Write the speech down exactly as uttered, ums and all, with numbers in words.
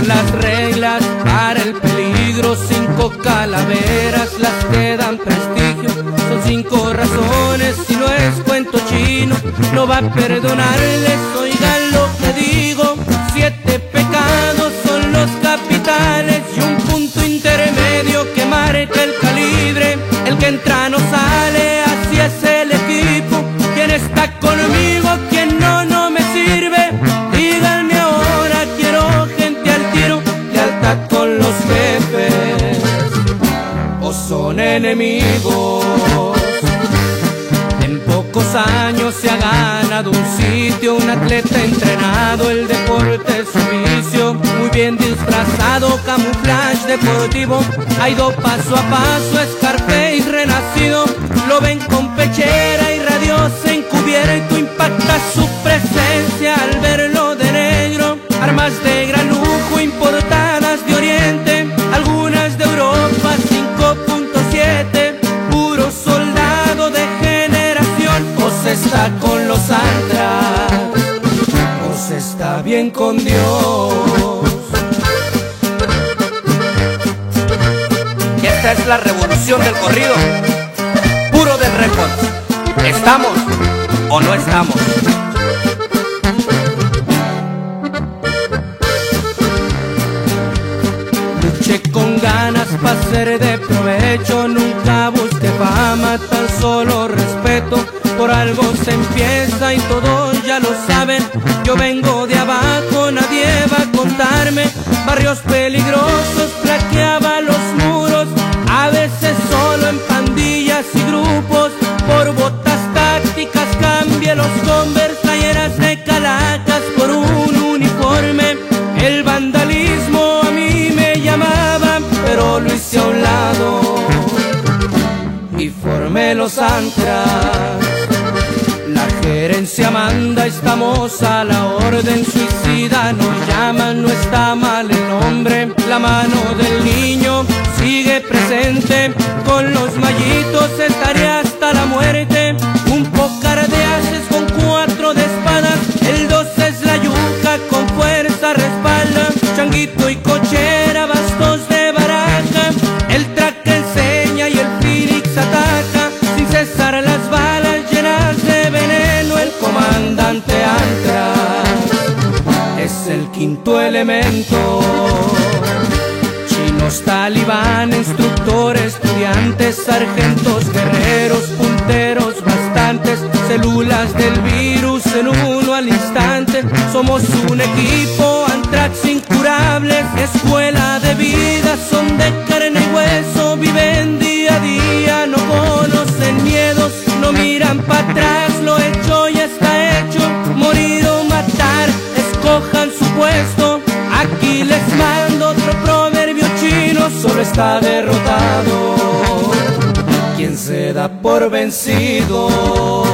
las reglas para el peligro, cinco calaveras las que dan prestigio. Son cinco razones, si no es cuento chino, no va a perdonarles, oigan lo que digo. Siete pecados son los capitales y un punto intermedio que marca el calibre. El que entra no sale, así es el equipo. ¿Quién está conmigo? ¿Quién no? No me sirve. Díganme ahora, quiero gente al tiro, lealtad con los jefes o son enemigos. En pocos años se ha ganado un sitio, un atleta entrenado, el deporte es su vicio. Muy bien disfrazado, camuflaje deportivo, ha ido paso a paso, Scarface renacido. Lo ven con pechera y radiosa encubierto, impacta su presencia al verlo de negro. Armas de gran lujo importadas de Oriente, algunas de Europa, cinco punto siete, puro soldado de generación. O se está con los antras, o se está bien con Dios. Esta es la revolución del corrido, puro del récord. ¿Estamos o no estamos? Luché con ganas para ser de provecho, nunca busqué fama, tan solo respeto. Por algo se empieza y todos ya lo saben. Yo vengo de abajo, nadie va a contarme. Barrios peligrosos, flaqueaba los muros, a veces solo en pandillas y grupos. Por botas tácticas cambié los Converse, playeras de Calacas por un uniforme. El vandalismo a mí me llamaba, pero lo hice a un lado y formé los antras. La gerencia manda, estamos a la orden, suicida nos llaman, no está mal el nombre. La mano del niño sigue presente, con los mallitos estaré hasta la muerte. Un pócar de haces con cuatro de espadas, el dos es la yuca, con fuerza respalda. Changuito y cochera, bastos de baraja, el traque enseña y el Phoenix ataca. Sin cesar las balas llenas de veneno, el comandante Antras es el quinto elemento. Chinos, talibán, instructores, estudiantes, sargentos, guerreros, punteros bastantes, células del virus en uno al instante. Somos un equipo, Antrax incurables, escuela de vida, son de carne y hueso, viven día a día, no conocen miedos, no miran para atrás, lo hecho ya está hecho, morir o matar, escojan su puesto. Aquí les mando otro proverbio chino, solo está derrotado quien se da por vencido.